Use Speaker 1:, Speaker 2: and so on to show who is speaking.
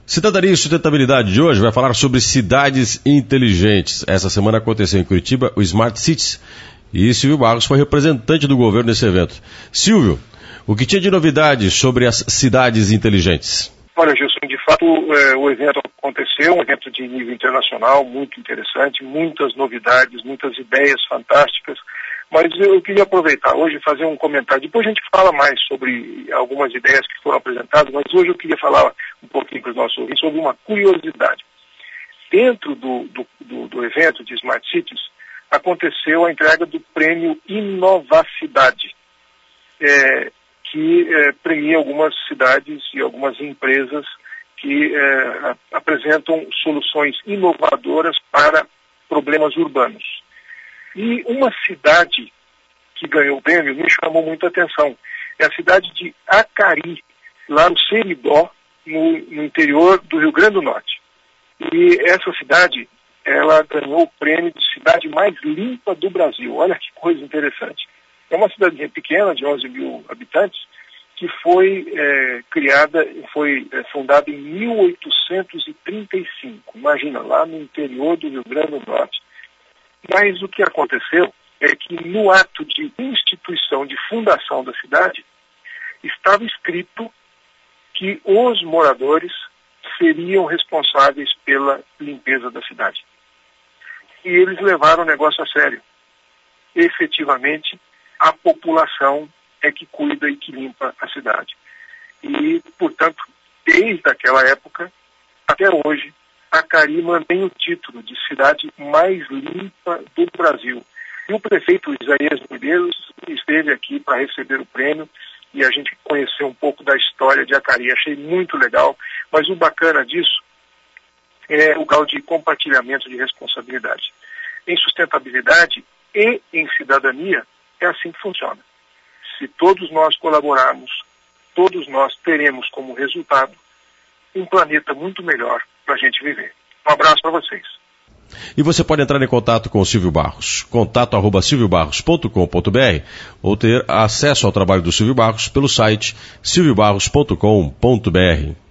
Speaker 1: Cidadania e Sustentabilidade de hoje vai falar sobre cidades inteligentes. Essa semana aconteceu em Curitiba o Smart Cities e Silvio Barros foi representante do governo nesse evento. Silvio, o que tinha de novidades sobre as cidades inteligentes?
Speaker 2: Olha, Gilson, de fato o evento aconteceu, um evento de nível internacional, muito interessante, muitas novidades, muitas ideias fantásticas, mas eu queria aproveitar hoje e fazer um comentário. Depois a gente fala mais sobre algumas ideias que foram apresentadas, mas hoje eu queria falar um pouquinho para os nossos ouvintes sobre uma curiosidade. Dentro do evento de Smart Cities, aconteceu a entrega do prêmio Inovacidade, que premia algumas cidades e algumas empresas que apresentam soluções inovadoras para problemas urbanos. E uma cidade que ganhou o prêmio me chamou muito a atenção. É a cidade de Acari, lá no Seridó, no interior do Rio Grande do Norte. E essa cidade, ela ganhou o prêmio de cidade mais limpa do Brasil. Olha que coisa interessante. É uma cidadezinha pequena, de 11 mil habitantes, que foi fundada em 1835. Imagina, lá no interior do Rio Grande do Norte. Mas o que aconteceu é que no ato de instituição, de fundação da cidade, estava escrito que os moradores seriam responsáveis pela limpeza da cidade. E eles levaram o negócio a sério. Efetivamente, a população é que cuida e que limpa a cidade. E, portanto, desde aquela época até hoje, Acari mantém o título de cidade mais limpa do Brasil. E o prefeito Isaías Medeiros esteve aqui para receber o prêmio e a gente conheceu um pouco da história de Acari. Achei muito legal, mas o bacana disso é o grau de compartilhamento de responsabilidade. Em sustentabilidade e em cidadania, é assim que funciona. Se todos nós colaborarmos, todos nós teremos como resultado um planeta muito melhor para a gente viver. Um abraço para vocês.
Speaker 1: E você pode entrar em contato com o Silvio Barros, contato@silviobarros.com.br ou ter acesso ao trabalho do Silvio Barros pelo site silviobarros.com.br.